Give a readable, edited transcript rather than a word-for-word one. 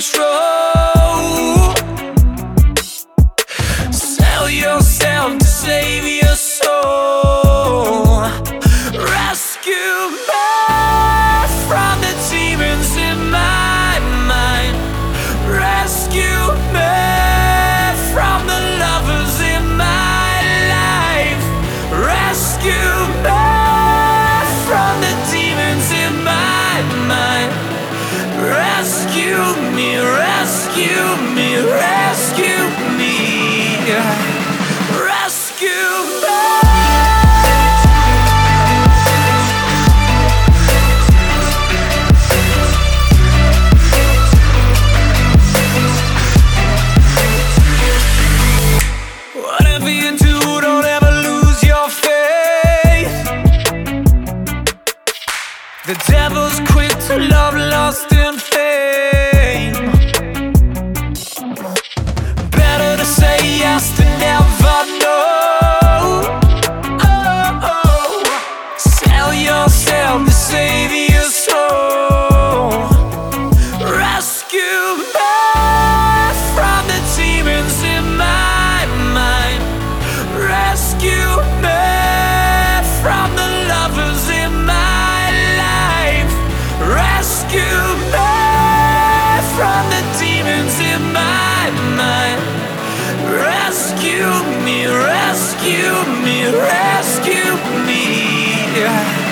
dangerous road. Sell yourself to save your soul. Rescue me from the demons in my mind. Rescue me from the lovers in my life. Rescue me from the demons in my mind. Rescue me, rescue me, rescue me. Rescue me. Whatever you do, don't ever lose your faith. The devil's quick to love, lust, and fame. Better to say yes than never no. Oh, oh. Sell yourself to save your soul. Rescue me from the demons in my mind. Rescue me from the lovers in my life. Rescue me from the demons in my mind. Rescue me, rescue me, rescue me.